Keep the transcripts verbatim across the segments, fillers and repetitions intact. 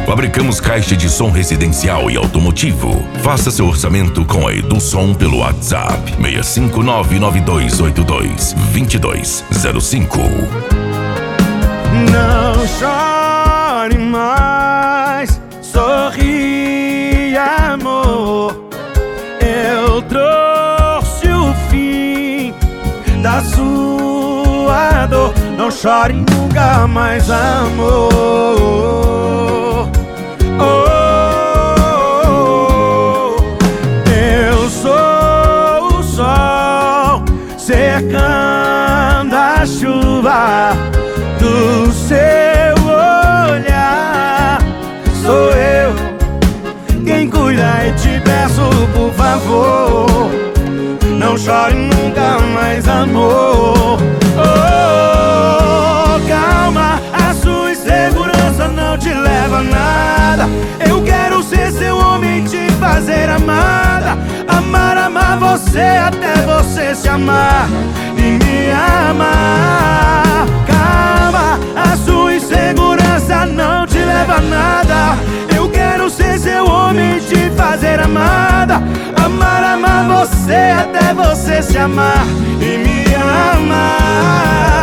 Fabricamos caixa de som residencial e automotivo. Faça seu orçamento com a Edusom pelo WhatsApp seis cinco nove nove dois oito dois dois dois zero cinco. Não chore mais, sorri, amor. Eu trouxe o fim da sua dor. Não chore nunca mais, amor. Oh, eu sou o sol cercando a chuva do seu olhar. Sou eu quem cuida e te peço, por favor, não chore nunca mais, amor. Oh, calma, a sua insegurança não te leva a nada. Eu quero ser seu homem, te fazer amada. Amar, amar você até você se amar e me amar. Calma, a sua insegurança não te leva a nada. Eu quero ser seu homem, te fazer amada. Amar, amar você até você se amar e me amar.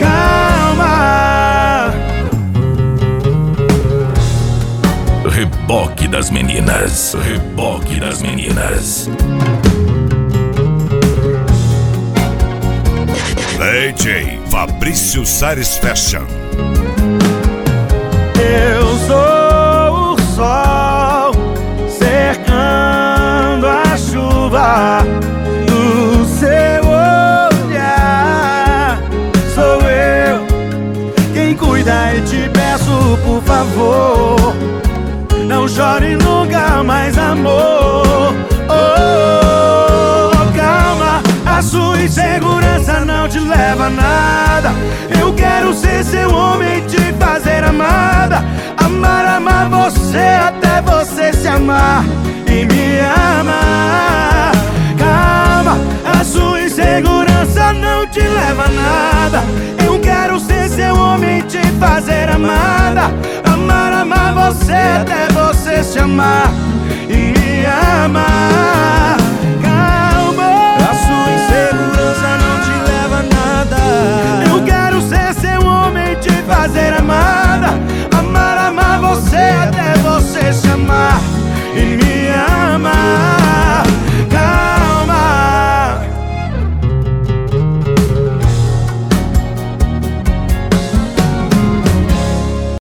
Calma. Reboque das meninas. Reboque das meninas. D J Fabrício Sares Fashion. Eu sou o sol cercando a chuva do seu olhar. Sou eu quem cuida e te peço, por favor, não chore nunca mais, amor. Oh, calma, a sua insegurança não te leva a nada. Eu quero ser seu homem, te fazer amada. Amar, amar você até você se amar e me amar. Calma, a sua insegurança não te leva a nada. Eu quero ser seu homem, te fazer amada. Amar, amar você até você se amar